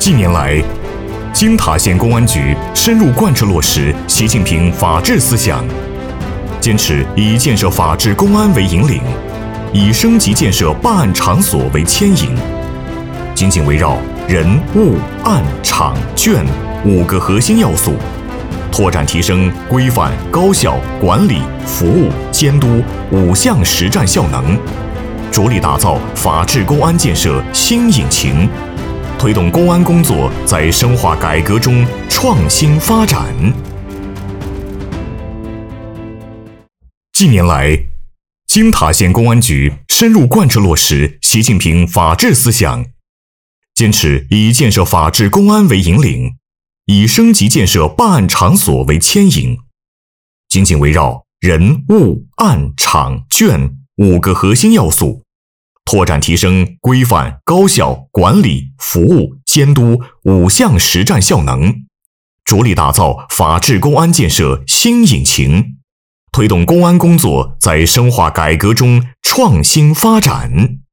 近年来，金塔县公安局深入贯彻落实习近平法治思想，坚持以建设法治公安为引领，以升级建设办案场所为牵引，紧紧围绕人、物、案、场、卷5个核心要素，拓展提升规范、高效、管理、服务、监督5项实战效能，着力打造法治公安建设新引擎，推动公安工作在深化改革中创新发展。近年来，金塔县公安局深入贯彻落实习近平法治思想，坚持以建设法治公安为引领，以升级建设办案场所为牵引，紧紧围绕人、物、案、场、卷5个核心要素，拓展提升规范、高效、管理、服务、监督5项实战效能，着力打造法治公安建设新引擎，推动公安工作在深化改革中创新发展。